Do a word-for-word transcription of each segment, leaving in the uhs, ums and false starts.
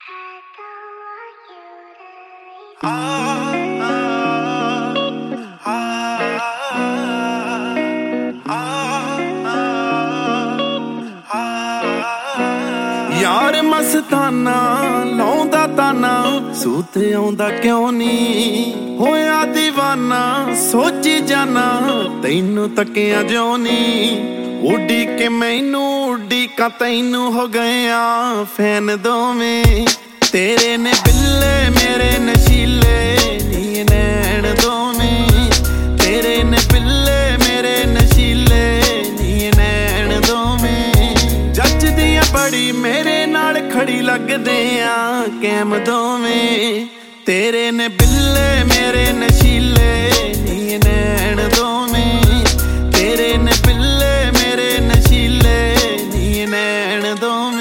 यार मस्ताना लाउंदा ताना सूत आउंदा क्यों नी होया दीवाना सोची जाना तैनू तकिया जो नी उड़ी के मैनू उड़ी का तैनू हो गया फैन दोवें तेरे ने बिल्ले मेरे नशीले नी नैन दोवें तेरे ने बिल्ले मेरे नशीले नी नैन दोवें जच दिया बड़ी मेरे नाल खड़ी लगदे आ कैम दोवें तेरे ने बिल्ले मेरे नशीले नी नैन दोवें तेरे ने बिल्ले मेरे नशीले नी नैन दोवें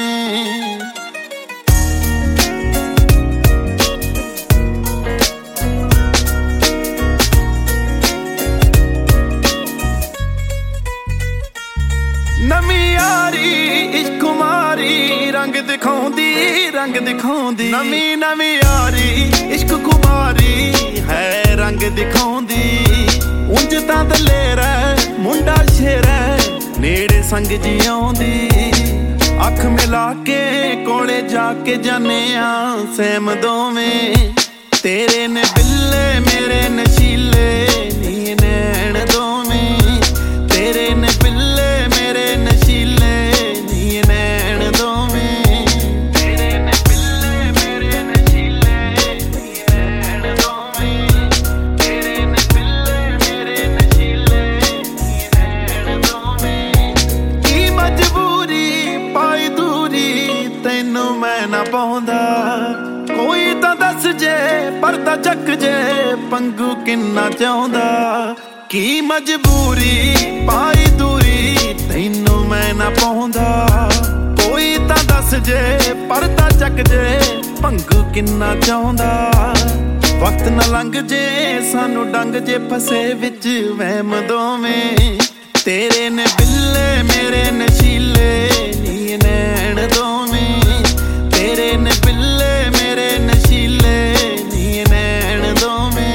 नवी यारी इश्क कुमारी रंग दिखाउंदी रंग दिखाउंदी नवी नवी यारी इश्क कुमारी है रंग दिखाउंदी उंज तां दलेरा मुंडा शेरा नेड़े संग जी आउंदी अख मिला के कोले जाके जाने आ सैम दोवें तेरे ने बिल्ले मेरे नशीले नी नैन दोवें तेरे ने बिल्ले मेरे नशीले नी नैन दोवें तेरे ने बिल्ले मेरे नशीले नी नैन दोवें तेरे ने बिल्ले मेरे नशीले नी नैन दोवें की मजबूरी पाई दूरी तैनू मैं ना पाउंदा कोई तां दस जे परदा चक जे पंगू किन्ना चाहुंदा की मजबूरी पाई दूरी तैनू मैं ना पाउंदा कोई तां दस जे परदा चक जे पंगू किन्ना चाहुंदा वक्त ना लंघ जे सानू डंग जे फसे विच वहम दोवें तेरे ने बिल्ले मेरे नशीले नी नैन दोवें तेरे ने बिल्ले मेरे नशीले नी नैन दोवें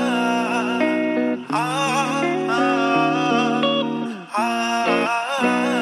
ah, ah, ah, ah.